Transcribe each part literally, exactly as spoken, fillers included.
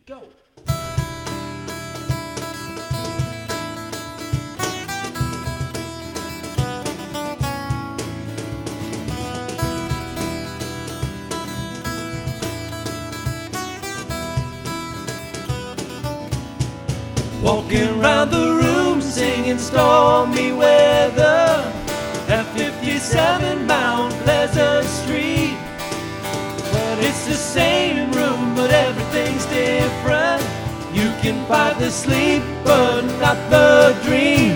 go. Walking round the room singing stormy weather at fifty-seven Mount Pleasant Street. But it's the same room, but everything's different. You can fight the sleep, but not the dream.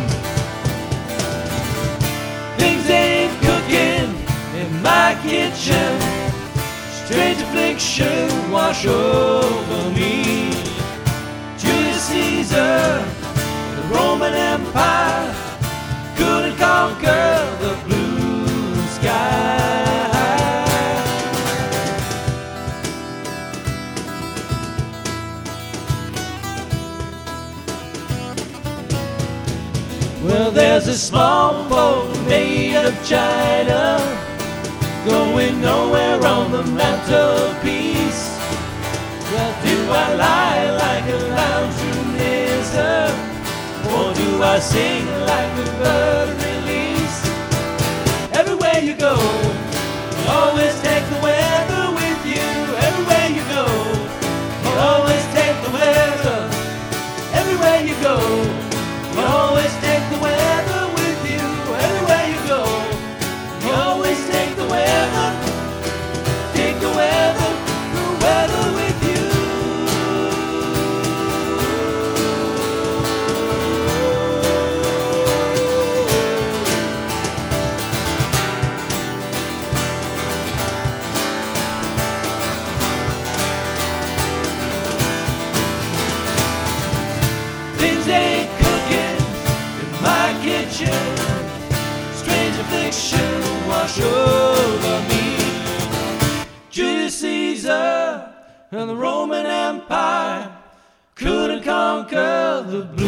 Things ain't cooking in my kitchen. Strange affliction wash over me. Julius Caesar, the Roman Empire, couldn't conquer the blue sky. Well, there's a small boat made of china going nowhere on the mantelpiece. Well, do I lie like a lounge room lizard, or do I sing like a bird release? Everywhere you go, you always take the weather with you. Everywhere you go, you always take the weather. Everywhere you go, you always take the weather with you. Everywhere you go, you always take the weather. Take the weather, the weather with you. Things ain't cooking in my kitchen. Strange affliction wash over me. Julius Caesar and the Roman Empire couldn't conquer the blue.